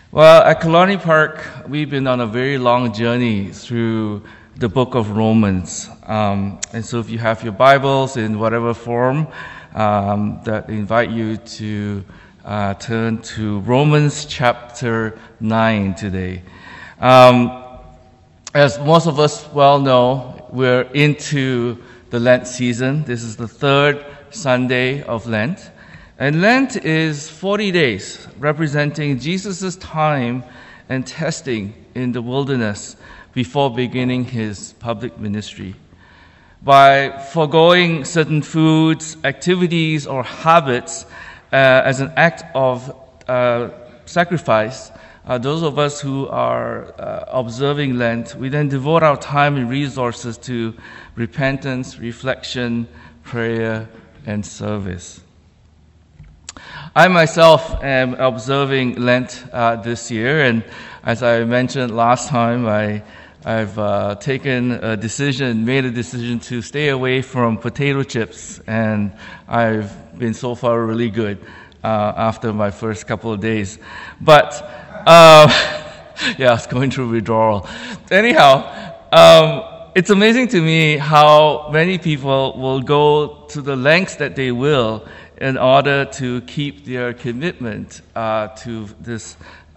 Well, at Colony Park, we've been on a very long journey through the book of Romans. And so if you have your Bibles in whatever form, that I invite you to turn to Romans chapter 9 today. As most of us well know, we're into the Lent season. This is the third Sunday of Lent. And Lent is 40 days, representing Jesus' time and testing in the wilderness before beginning his public ministry. By foregoing certain foods, activities, or habits as an act of sacrifice, those of us who are observing Lent, we then devote our time and resources to repentance, reflection, prayer, and service. I myself am observing Lent this year, and as I mentioned last time, I've made a decision to stay away from potato chips, and I've been so far really good after my first couple of days. But I was going through withdrawal. Anyhow, it's amazing to me how many people will go to the lengths that they will in order to keep their commitment to this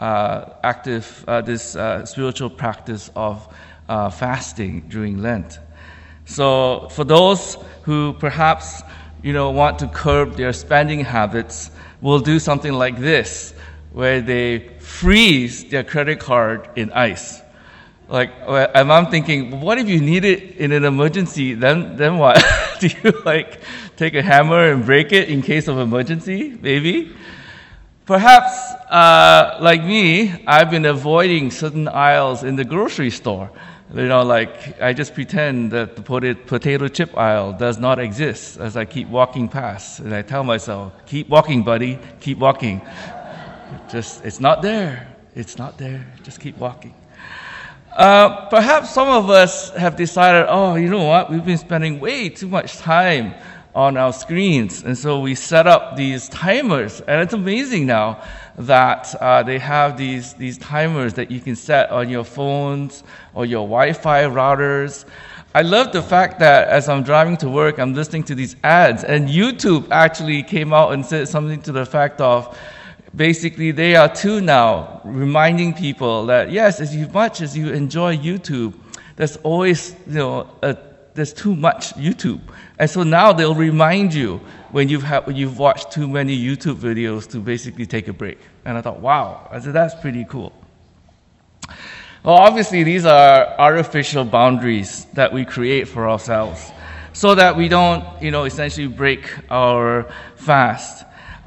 spiritual practice of fasting during Lent. So for those who perhaps want to curb their spending habits, will do something like this, where they freeze their credit card in ice. And I'm thinking, what if you need it in an emergency? Then what? Do you take a hammer and break it in case of emergency? Maybe. Perhaps, like me, I've been avoiding certain aisles in the grocery store. I just pretend that the potato chip aisle does not exist as I keep walking past, and I tell myself, "Keep walking, buddy. Keep walking. It's not there. It's not there. Just keep walking." Perhaps some of us have decided, you know what, we've been spending way too much time on our screens, and so we set up these timers, and it's amazing now that they have these timers that you can set on your phones or your Wi-Fi routers. I love the fact that as I'm driving to work, I'm listening to these ads, and YouTube actually came out and said something to the fact of, basically, they are too now reminding people that yes, as much as you enjoy YouTube, there's always there's too much YouTube, and so now they'll remind you when you've watched too many YouTube videos to basically take a break. And I thought, wow, I said that's pretty cool. Well, obviously, these are artificial boundaries that we create for ourselves, so that we don't essentially break our fast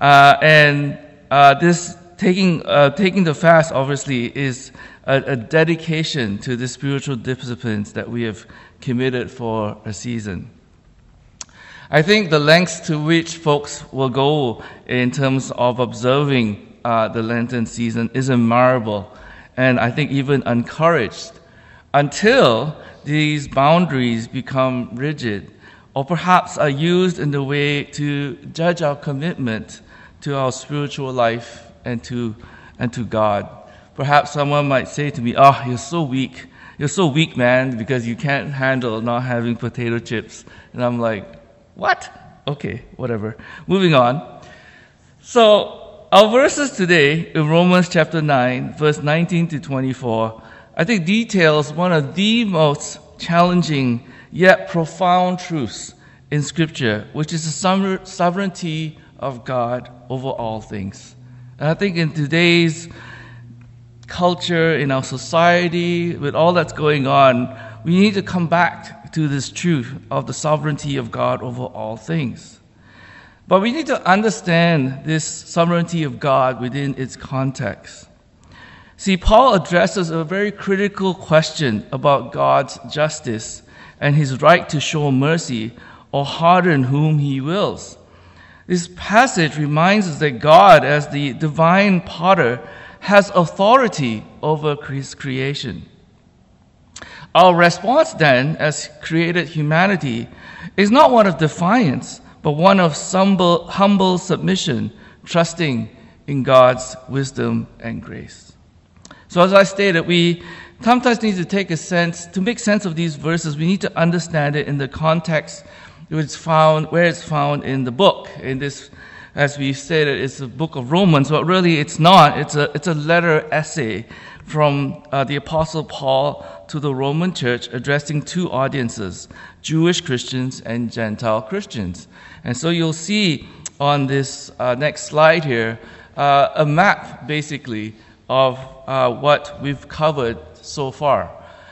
this taking the fast obviously is a dedication to the spiritual disciplines that we have committed for a season. I think the lengths to which folks will go in terms of observing the Lenten season is admirable, and I think even encouraged, until these boundaries become rigid, or perhaps are used in the way to judge our commitment to our spiritual life and to God. Perhaps someone might say to me, you're so weak. You're so weak, man, because you can't handle not having potato chips. And I'm like, what? Okay, whatever. Moving on. So our verses today in Romans chapter 9, verse 19 to 24, I think details one of the most challenging yet profound truths in Scripture, which is the sovereignty of God over all things. And I think in today's culture, in our society, with all that's going on, we need to come back to this truth of the sovereignty of God over all things. But we need to understand this sovereignty of God within its context. See, Paul addresses a very critical question about God's justice and his right to show mercy or harden whom he wills. This passage reminds us that God, as the divine potter, has authority over his creation. Our response then, as created humanity, is not one of defiance, but one of humble submission, trusting in God's wisdom and grace. So as I stated, we sometimes need to make sense of these verses, we need to understand it in the context where it's found in the book. In this, as we stated, it's the book of Romans, but really it's not. It's a letter essay from the Apostle Paul to the Roman church, addressing two audiences, Jewish Christians and Gentile Christians. And so you'll see on this next slide here a map, basically, of what we've covered so far.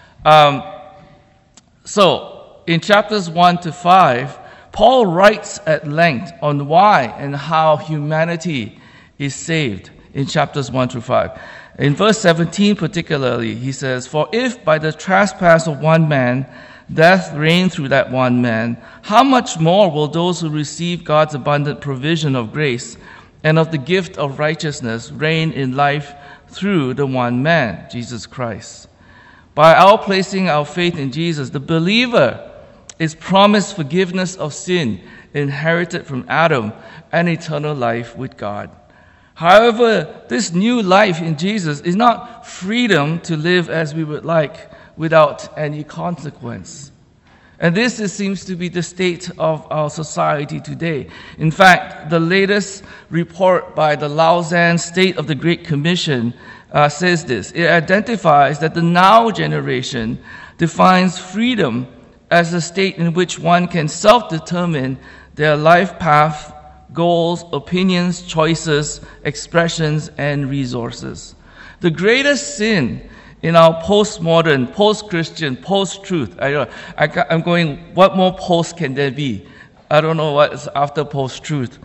So in chapters 1 to 5, Paul writes at length on why and how humanity is saved in chapters 1 through 5. In verse 17 particularly, he says, "For if by the trespass of one man death reigned through that one man, how much more will those who receive God's abundant provision of grace and of the gift of righteousness reign in life through the one man, Jesus Christ? By our placing our faith in Jesus, the believer is promised forgiveness of sin inherited from Adam and eternal life with God. However, this new life in Jesus is not freedom to live as we would like without any consequence. And this seems to be the state of our society today. In fact, the latest report by the Lausanne State of the Great Commission says this. It identifies that the now generation defines freedom as a state in which one can self-determine their life path, goals, opinions, choices, expressions, and resources. The greatest sin in our postmodern, post-Christian, post-truth, I'm going, what more post can there be? I don't know what is after post-truth.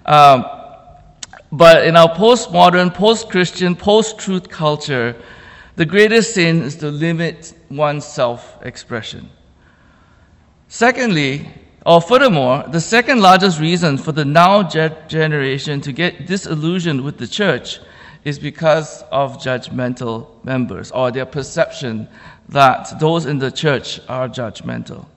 But in our postmodern, post-Christian, post-truth culture, the greatest sin is to limit one's self-expression. Furthermore, the second largest reason for the now generation to get disillusioned with the church is because of judgmental members, or their perception that those in the church are judgmental.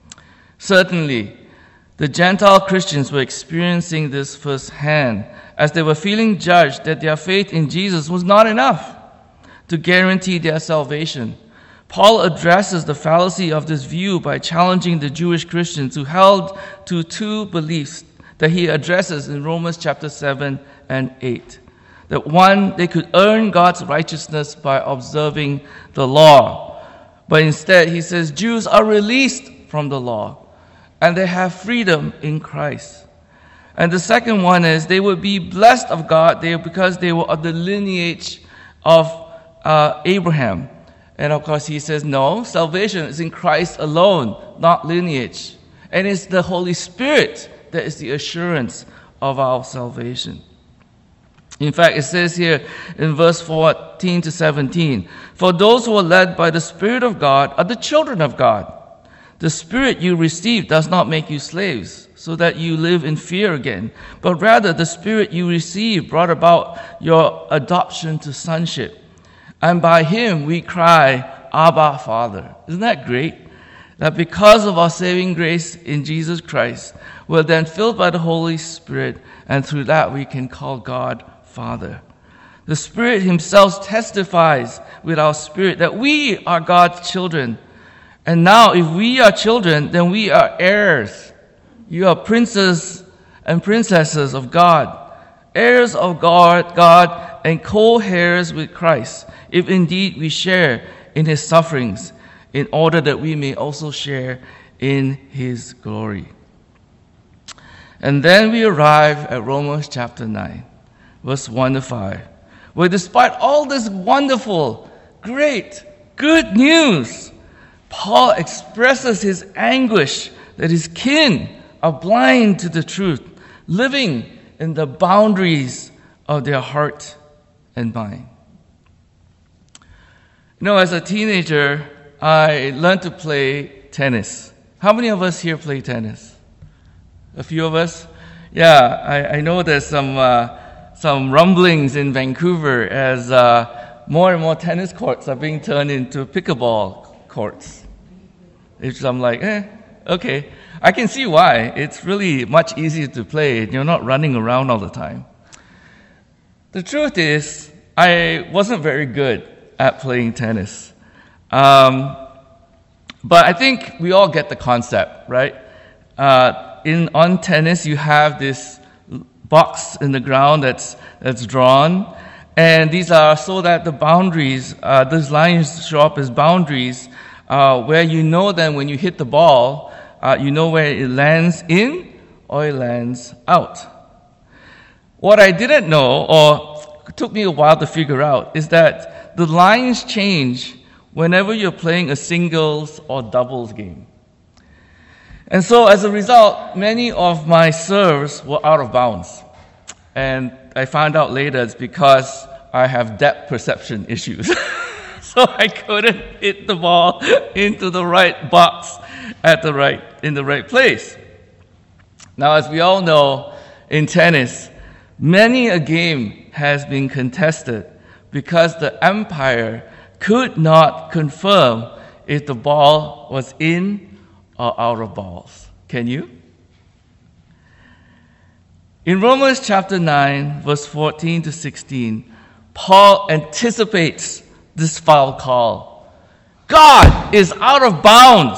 Certainly, the Gentile Christians were experiencing this firsthand as they were feeling judged that their faith in Jesus was not enough to guarantee their salvation. Paul addresses the fallacy of this view by challenging the Jewish Christians who held to two beliefs that he addresses in Romans chapter 7 and 8. That one, they could earn God's righteousness by observing the law. But instead, he says, Jews are released from the law and they have freedom in Christ. And the second one is they would be blessed of God because they were of the lineage of Abraham. And of course, he says, no, salvation is in Christ alone, not lineage. And it's the Holy Spirit that is the assurance of our salvation. In fact, it says here in verse 14 to 17, "For those who are led by the Spirit of God are the children of God. The Spirit you received does not make you slaves, so that you live in fear again. But rather, the Spirit you received brought about your adoption to sonship. And by him we cry, Abba, Father." Isn't that great? That because of our saving grace in Jesus Christ, we're then filled by the Holy Spirit, and through that we can call God Father. The Spirit himself testifies with our spirit that we are God's children. And now, if we are children, then we are heirs. You are princes and princesses of God, heirs of God, and co-heirs with Christ, if indeed we share in his sufferings, in order that we may also share in his glory. And then we arrive at Romans chapter 9, verse 1 to 5, where despite all this wonderful, great, good news, Paul expresses his anguish that his kin are blind to the truth, living in the boundaries of their heart and mind. You know, as a teenager, I learned to play tennis. How many of us here play tennis? A few of us? Yeah, I know there's some rumblings in Vancouver as more and more tennis courts are being turned into pickleball courts. I'm like, okay. I can see why. It's really much easier to play. You're not running around all the time. The truth is, I wasn't very good at playing tennis. But I think we all get the concept, right? On tennis, you have this box in the ground that's drawn, and these are so that the boundaries, those lines show up as boundaries, where you know then when you hit the ball, you know where it lands in or it lands out. What I didn't know, or took me a while to figure out, is that the lines change whenever you're playing a singles or doubles game. And so as a result, many of my serves were out of bounds. And I found out later it's because I have depth perception issues. So I couldn't hit the ball into the right box in the right place. Now, as we all know, in tennis, many a game has been contested because the umpire could not confirm if the ball was in or out of bounds. Can you? In Romans chapter 9, verse 14 to 16, Paul anticipates this foul call. God is out of bounds.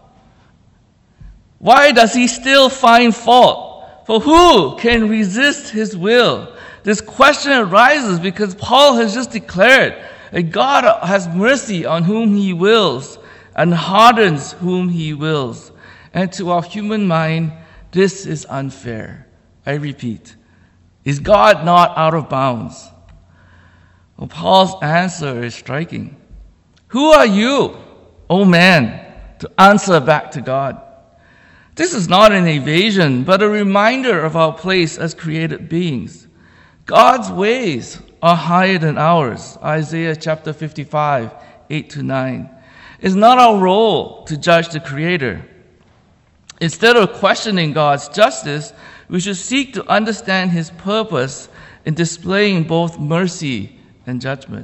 Why does he still find fault? For who can resist his will? This question arises because Paul has just declared that God has mercy on whom he wills and hardens whom he wills. And to our human mind, this is unfair. I repeat, is God not out of bounds? Well, Paul's answer is striking. Who are you, O man, to answer back to God? This is not an evasion, but a reminder of our place as created beings. God's ways are higher than ours. Isaiah chapter 55, 8 to 9. It's not our role to judge the Creator. Instead of questioning God's justice, we should seek to understand His purpose in displaying both mercy and judgment.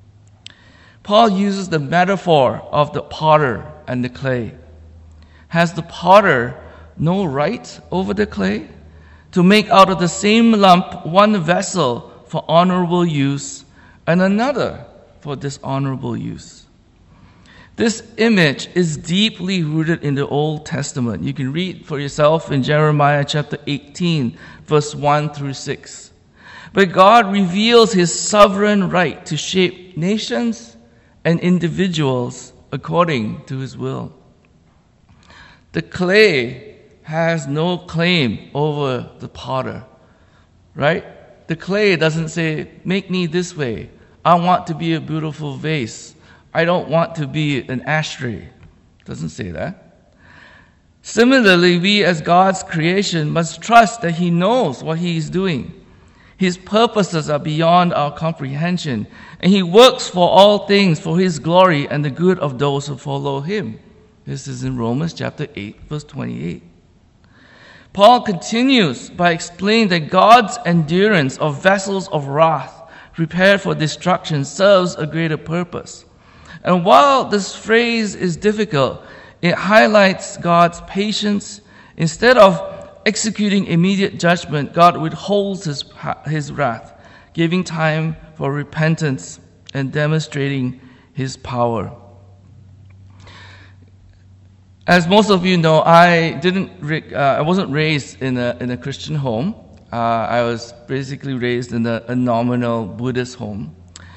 Paul uses the metaphor of the potter and the clay. Has the potter no right over the clay? To make out of the same lump one vessel for honorable use and another for dishonorable use. This image is deeply rooted in the Old Testament. You can read for yourself in Jeremiah chapter 18, verse 1 through 6. But God reveals His sovereign right to shape nations and individuals according to His will. The clay has no claim over the potter, right? The clay doesn't say, make me this way. I want to be a beautiful vase. I don't want to be an ashtray. It doesn't say that. Similarly, we as God's creation must trust that He knows what He is doing. His purposes are beyond our comprehension, and He works for all things for His glory and the good of those who follow Him. This is in Romans chapter 8, verse 28. Paul continues by explaining that God's endurance of vessels of wrath prepared for destruction serves a greater purpose. And while this phrase is difficult, it highlights God's patience. Instead of executing immediate judgment, God withholds His wrath, giving time for repentance and demonstrating His power. As most of you know, I wasn't raised in a Christian home. I was basically raised in a nominal Buddhist home.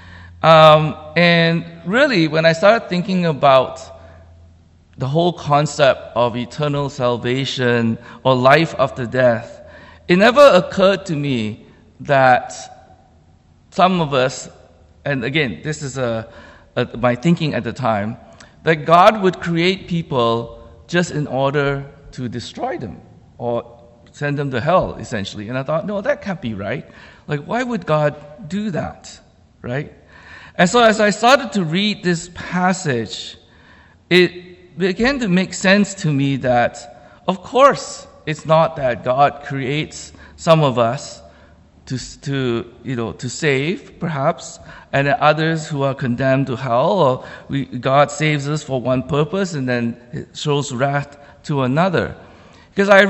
And really, when I started thinking about the whole concept of eternal salvation or life after death, it never occurred to me that some of us, and again, this is my thinking at the time, that God would create people just in order to destroy them or send them to hell, essentially. And I thought, no, that can't be right. Like, why would God do that, right? And so as I started to read this passage, it began to make sense to me that, of course, it's not that God creates some of us to save, perhaps, and others who are condemned to hell, or God saves us for one purpose and then it shows wrath to another. Because I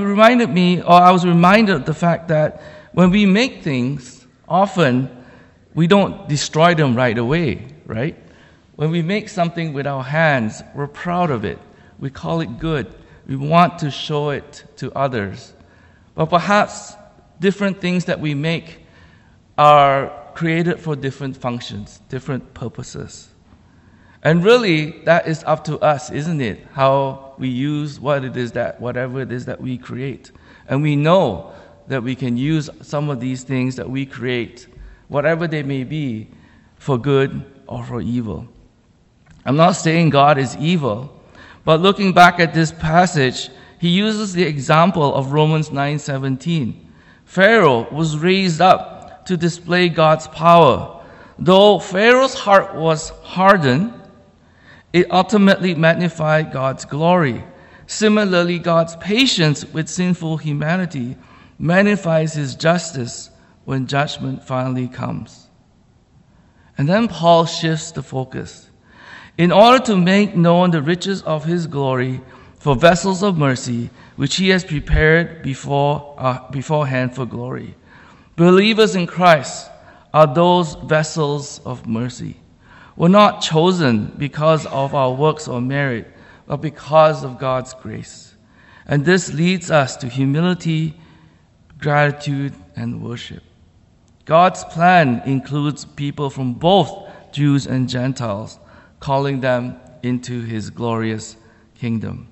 was reminded of the fact that when we make things, often we don't destroy them right away, right? When we make something with our hands, we're proud of it. We call it good. We want to show it to others. But perhaps different things that we make are created for different functions, different purposes. And really, that is up to us, isn't it? How we use whatever it is that we create. And we know that we can use some of these things that we create, whatever they may be, for good or for evil. I'm not saying God is evil, but looking back at this passage, he uses the example of Romans 9:17. Pharaoh was raised up to display God's power. Though Pharaoh's heart was hardened, it ultimately magnified God's glory. Similarly, God's patience with sinful humanity magnifies his justice when judgment finally comes. And then Paul shifts the focus. In order to make known the riches of his glory for vessels of mercy, which he has prepared beforehand for glory. Believers in Christ are those vessels of mercy. We're not chosen because of our works or merit, but because of God's grace. And this leads us to humility, gratitude, and worship. God's plan includes people from both Jews and Gentiles, calling them into his glorious kingdom.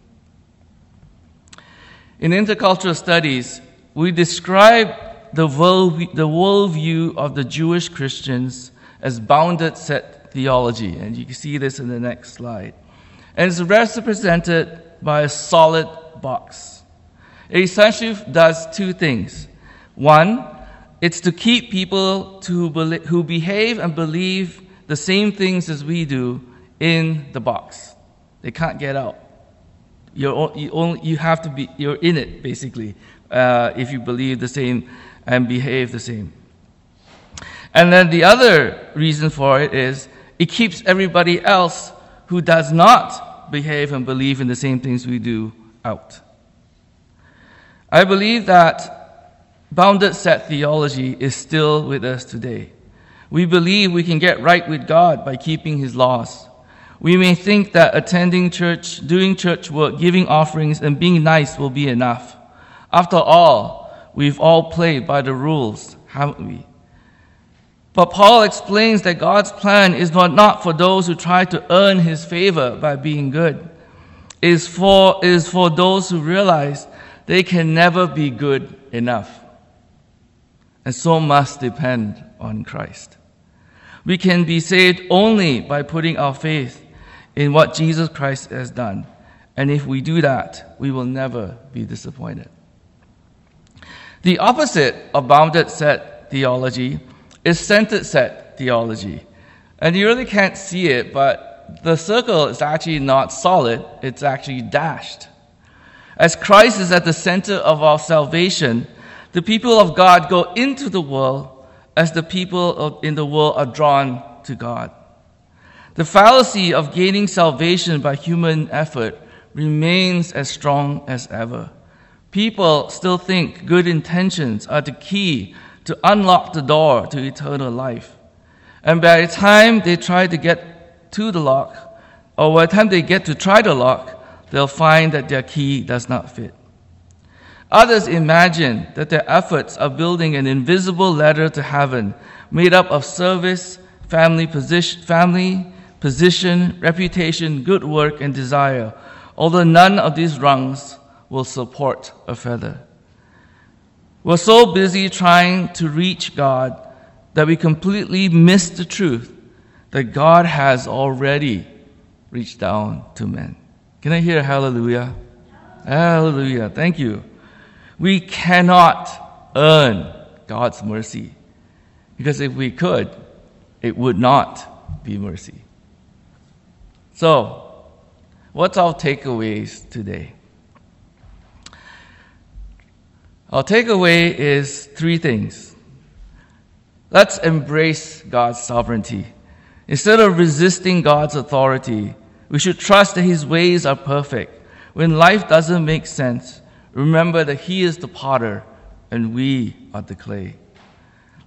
In intercultural studies, we describe the worldview of the Jewish Christians as bounded set theology, and you can see this in the next slide. And it's represented by a solid box. It essentially does two things. One, it's to keep people who behave and believe the same things as we do in the box. They can't get out. You're in it, basically, if you believe the same and behave the same. And then the other reason for it is it keeps everybody else who does not behave and believe in the same things we do out. I believe that bounded set theology is still with us today. We believe we can get right with God by keeping his laws. We may think that attending church, doing church work, giving offerings, and being nice will be enough. After all, we've all played by the rules, haven't we? But Paul explains that God's plan is not for those who try to earn his favor by being good. It is for those who realize they can never be good enough, and so must depend on Christ. We can be saved only by putting our faith in what Jesus Christ has done. And if we do that, we will never be disappointed. The opposite of bounded set theology is centered set theology. And you really can't see it, but the circle is actually not solid, it's actually dashed. As Christ is at the center of our salvation, the people of God go into the world as the people in the world are drawn to God. The fallacy of gaining salvation by human effort remains as strong as ever. People still think good intentions are the key to unlock the door to eternal life. And by the time they try to get to the lock, or by the time they get to try the lock, they'll find that their key does not fit. Others imagine that their efforts are building an invisible ladder to heaven made up of service, family, position, reputation, good work, and desire, although none of these rungs will support a feather. We're so busy trying to reach God that we completely miss the truth that God has already reached down to men. Can I hear hallelujah? Hallelujah. Thank you. We cannot earn God's mercy, because if we could, it would not be mercy. So, what's our takeaways today? Our takeaway is three things. Let's embrace God's sovereignty. Instead of resisting God's authority, we should trust that his ways are perfect. When life doesn't make sense, remember that he is the potter and we are the clay.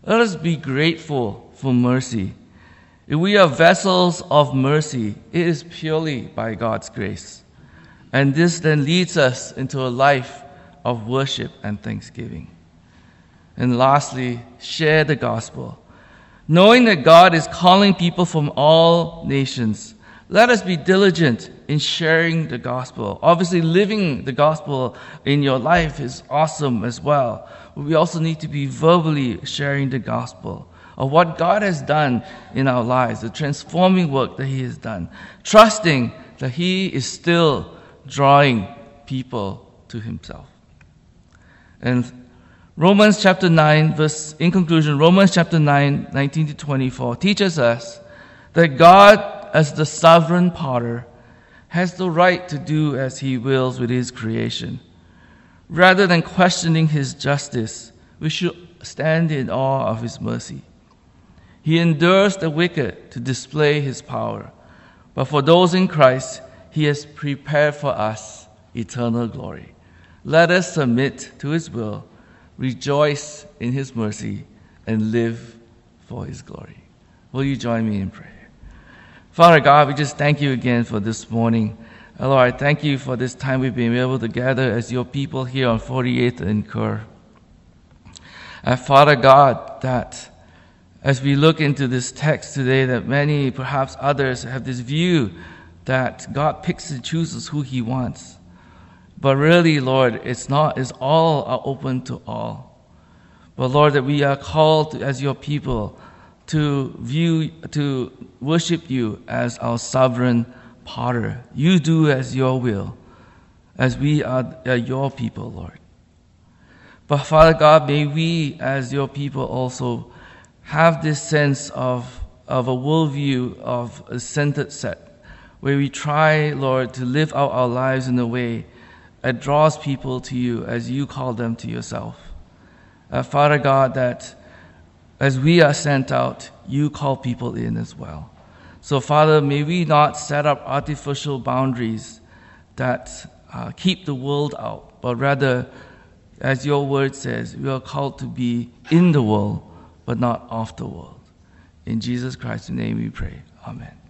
Let us be grateful for mercy. If we are vessels of mercy, it is purely by God's grace. And this then leads us into a life of worship and thanksgiving. And lastly, share the gospel. Knowing that God is calling people from all nations, let us be diligent in sharing the gospel. Obviously, living the gospel in your life is awesome as well. We also need to be verbally sharing the gospel of what God has done in our lives, the transforming work that He has done, trusting that He is still drawing people to Himself. And Romans chapter 9, in conclusion, Romans chapter 9, 19 to 24 teaches us that God, as the sovereign potter, has the right to do as He wills with His creation. Rather than questioning His justice, we should stand in awe of His mercy. He endures the wicked to display His power, but for those in Christ, He has prepared for us eternal glory. Let us submit to His will, rejoice in His mercy, and live for His glory. Will you join me in prayer? Father God, we just thank You again for this morning. Lord, I thank You for this time we've been able to gather as Your people here on 48th and Kerr. Father God, that as we look into this text today, that many, perhaps others, have this view that God picks and chooses who He wants. But really, Lord, it's not. It's all are open to all. But Lord, that we are called as Your people to worship You as our sovereign potter. You do as Your will, as we are Your people, Lord. But Father God, may we as Your people also have this sense of a worldview, of a centered set, where we try, Lord, to live out our lives in a way that draws people to You as You call them to Yourself. Father God, that as we are sent out, You call people in as well. So Father, may we not set up artificial boundaries that keep the world out, but rather, as Your word says, we are called to be in the world, but not of the world. In Jesus Christ's name we pray. Amen.